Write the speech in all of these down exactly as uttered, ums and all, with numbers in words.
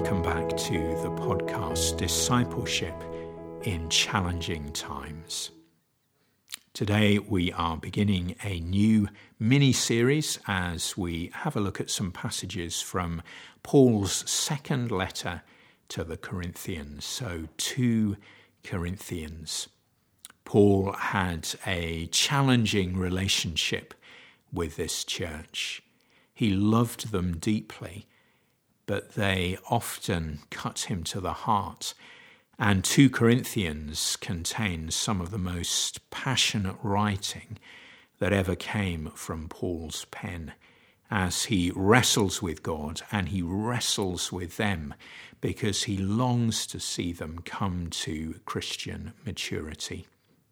welcome back to the podcast Discipleship in Challenging Times. Today we are beginning a new mini-series as we have a look at some passages from Paul's second letter to the Corinthians. So, two Corinthians. Paul had a challenging relationship with this church. He loved them deeply, but they often cut him to the heart. And two Corinthians contains some of the most passionate writing that ever came from Paul's pen as he wrestles with God and he wrestles with them because he longs to see them come to Christian maturity.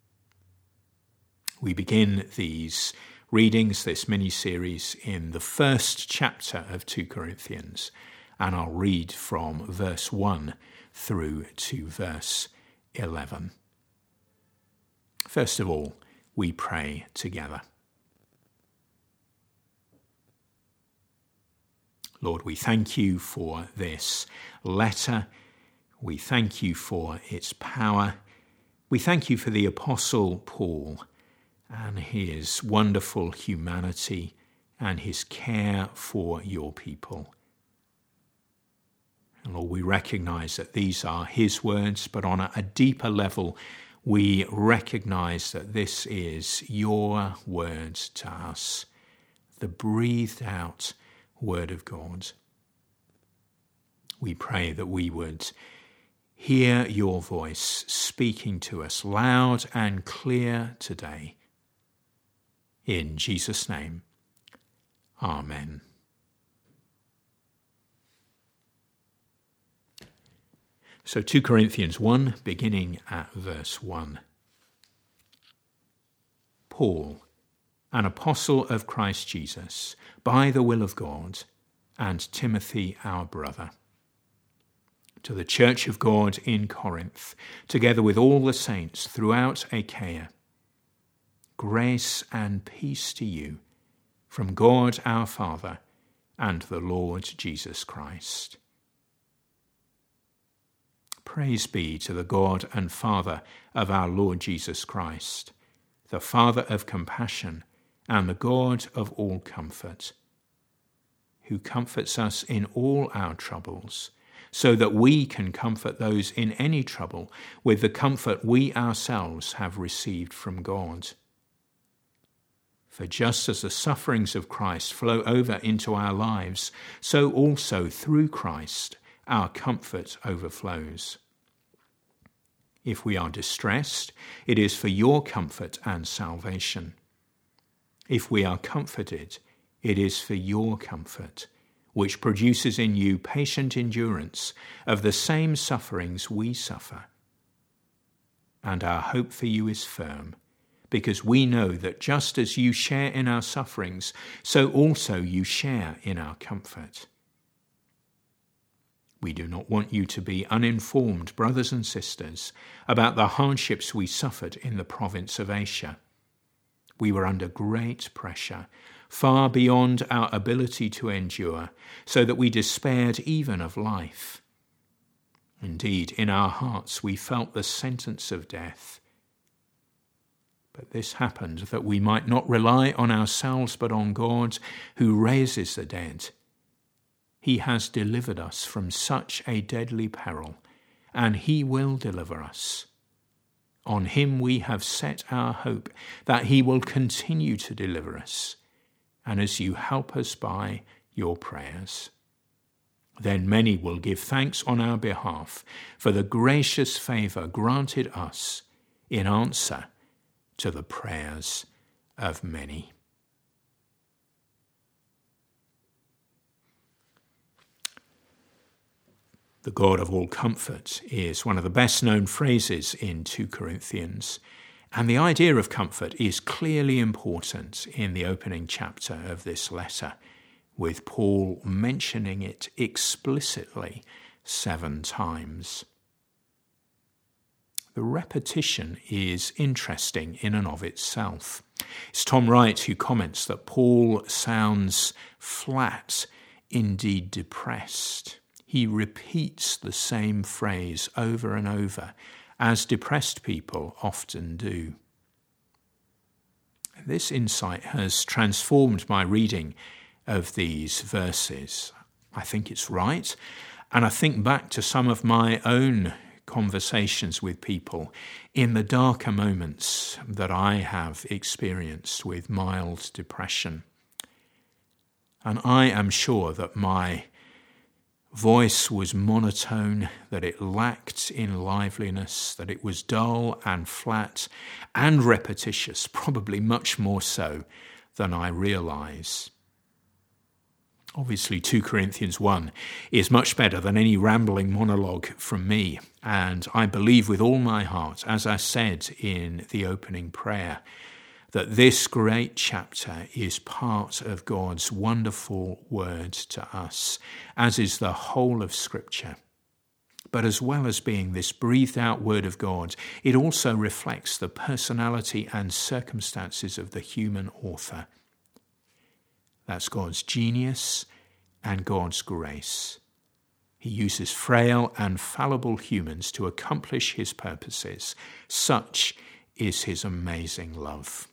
We begin these readings, this mini-series, in the first chapter of two Corinthians, and I'll read from verse one through to verse eleven. First of all, we pray together. Lord, we thank you for this letter. We thank you for its power. We thank you for the Apostle Paul and his wonderful humanity and his care for your people. And Lord, we recognize that these are his words, but on a, a deeper level, we recognize that this is your word to us, the breathed out word of God. We pray that we would hear your voice speaking to us loud and clear today. In Jesus' name, Amen. So two Corinthians one, beginning at verse one. Paul, an apostle of Christ Jesus, by the will of God, and Timothy our brother, to the church of God in Corinth, together with all the saints throughout Achaia, grace and peace to you from God our Father and the Lord Jesus Christ. Praise be to the God and Father of our Lord Jesus Christ, the Father of compassion and the God of all comfort, who comforts us in all our troubles, so that we can comfort those in any trouble with the comfort we ourselves have received from God. For just as the sufferings of Christ flow over into our lives, so also through Christ our comfort overflows. If we are distressed, it is for your comfort and salvation. If we are comforted, it is for your comfort, which produces in you patient endurance of the same sufferings we suffer. And our hope for you is firm, because we know that just as you share in our sufferings, so also you share in our comfort. We do not want you to be uninformed, brothers and sisters, about the hardships we suffered in the province of Asia. We were under great pressure, far beyond our ability to endure, so that we despaired even of life. Indeed, in our hearts we felt the sentence of death. But this happened that we might not rely on ourselves, but on God, who raises the dead. He has delivered us from such a deadly peril, and he will deliver us. On him we have set our hope that he will continue to deliver us, and as you help us by your prayers. Then many will give thanks on our behalf for the gracious favour granted us in answer to the prayers of many. The God of all comfort is one of the best known phrases in two Corinthians, and the idea of comfort is clearly important in the opening chapter of this letter, with Paul mentioning it explicitly seven times. The repetition is interesting in and of itself. It's Tom Wright who comments that Paul sounds flat, indeed depressed. he repeats the same phrase over and over, as depressed people often do. This insight has transformed my reading of these verses. I think it's right, and I think back to some of my own conversations with people in the darker moments that I have experienced with mild depression. And I am sure that my voice was monotone, that it lacked in liveliness, that it was dull and flat and repetitious, probably much more so than I realise. Obviously, two Corinthians one is much better than any rambling monologue from me, and I believe with all my heart, as I said in the opening prayer, that this great chapter is part of God's wonderful word to us, as is the whole of Scripture. But as well as being this breathed out word of God, it also reflects the personality and circumstances of the human author. That's God's genius and God's grace. He uses frail and fallible humans to accomplish his purposes. Such is his amazing love.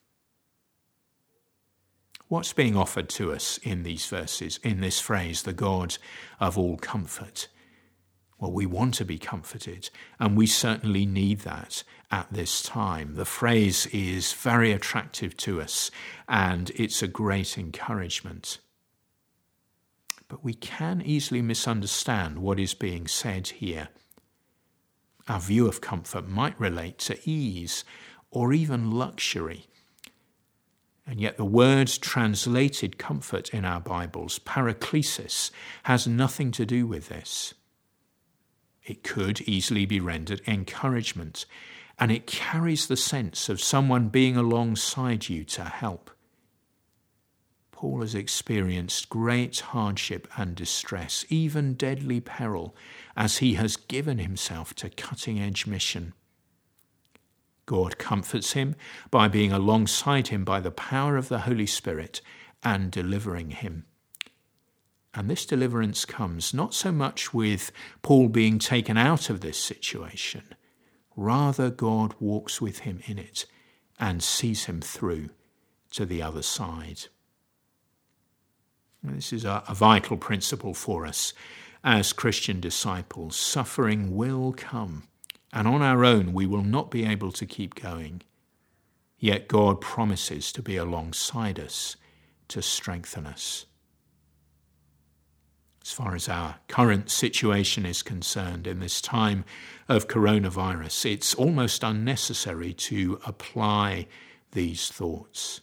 What's being offered to us in these verses, in this phrase, the God of all comfort? Well, we want to be comforted, and we certainly need that at this time. The phrase is very attractive to us, and it's a great encouragement. But we can easily misunderstand what is being said here. Our view of comfort might relate to ease or even luxury. And yet the word translated comfort in our Bibles, paraklesis, has nothing to do with this. It could easily be rendered encouragement, and it carries the sense of someone being alongside you to help. Paul has experienced great hardship and distress, even deadly peril, as he has given himself to cutting-edge mission. God comforts him by being alongside him by the power of the Holy Spirit and delivering him. And this deliverance comes not so much with Paul being taken out of this situation. Rather, God walks with him in it and sees him through to the other side. And this is a, a vital principle for us as Christian disciples. Suffering will come. And on our own, we will not be able to keep going. Yet God promises to be alongside us, to strengthen us. As far as our current situation is concerned in this time of coronavirus, it's almost unnecessary to apply these thoughts.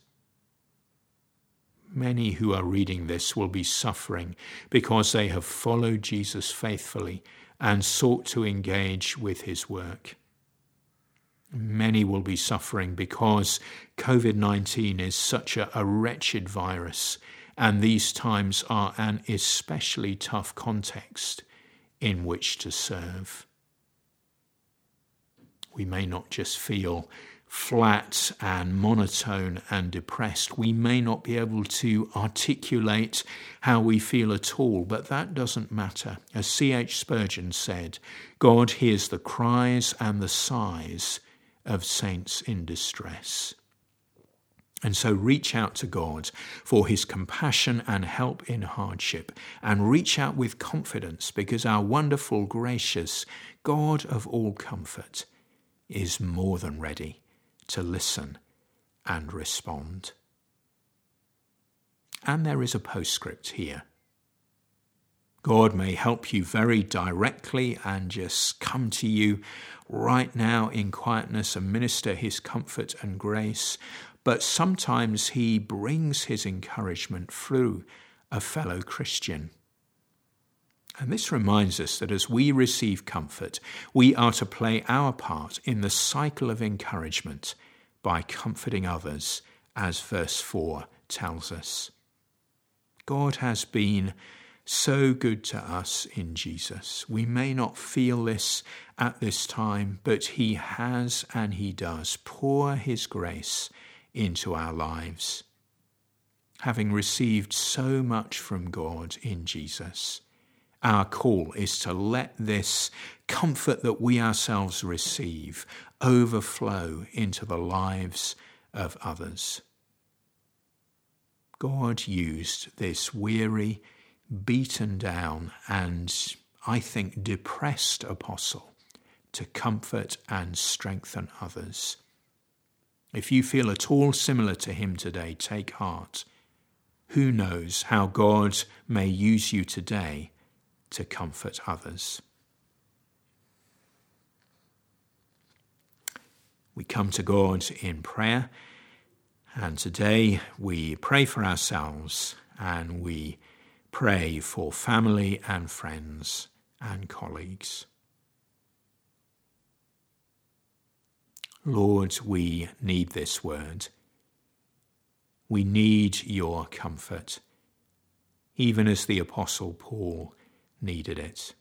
Many who are reading this will be suffering because they have followed Jesus faithfully and sought to engage with his work. Many will be suffering because covid nineteen is such a, a wretched virus, and these times are an especially tough context in which to serve. We may not just feel flat and monotone and depressed. We may not be able to articulate how we feel at all, but that doesn't matter. As C H Spurgeon said, God hears the cries and the sighs of saints in distress. And so reach out to God for his compassion and help in hardship, and reach out with confidence, because our wonderful, gracious God of all comfort is more than ready to listen and respond. And there is a postscript here. God may help you very directly and just come to you right now in quietness and minister his comfort and grace, but sometimes he brings his encouragement through a fellow Christian. And this reminds us that as we receive comfort, we are to play our part in the cycle of encouragement by comforting others, as verse four tells us. God has been so good to us in Jesus. We may not feel this at this time, but he has and he does pour his grace into our lives. Having received so much from God in Jesus, Our call is to let this comfort that we ourselves receive overflow into the lives of others. God used this weary, beaten down, and I think depressed apostle to comfort and strengthen others. If you feel at all similar to him today, take heart. Who knows how God may use you today to comfort others? We come to God in prayer, and today we pray for ourselves and we pray for family and friends and colleagues. Lord, we need this word. We need your comfort, even as the Apostle Paul needed it.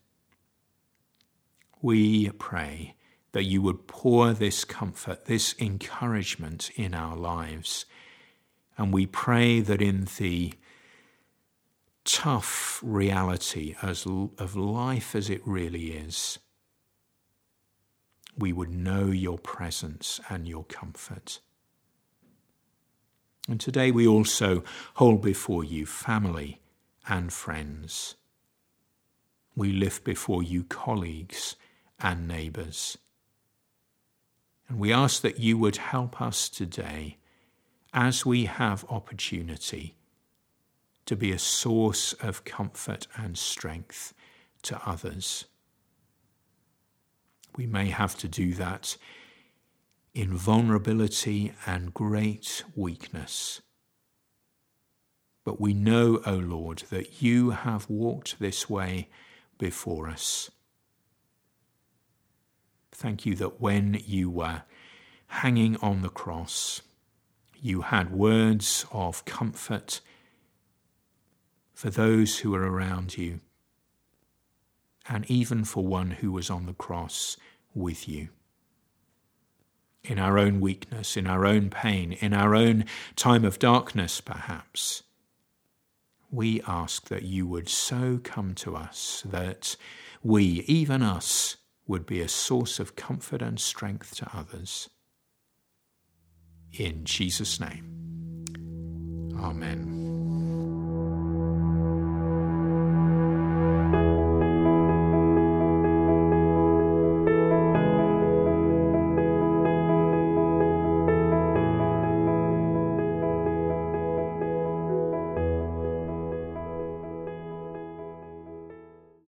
We pray that you would pour this comfort, this encouragement in our lives. And we pray that in the tough reality as of life as it really is, we would know your presence and your comfort. And today we also hold before you family and friends. We lift before you colleagues and neighbours. And we ask that you would help us today, as we have opportunity, to be a source of comfort and strength to others. We may have to do that in vulnerability and great weakness. But we know, O Lord, that you have walked this way before us. Thank you that when you were hanging on the cross, you had words of comfort for those who were around you, and even for one who was on the cross with you. In our own weakness, in our own pain, in our own time of darkness perhaps, we ask that you would so come to us that we, even us, would be a source of comfort and strength to others. In Jesus' name, amen.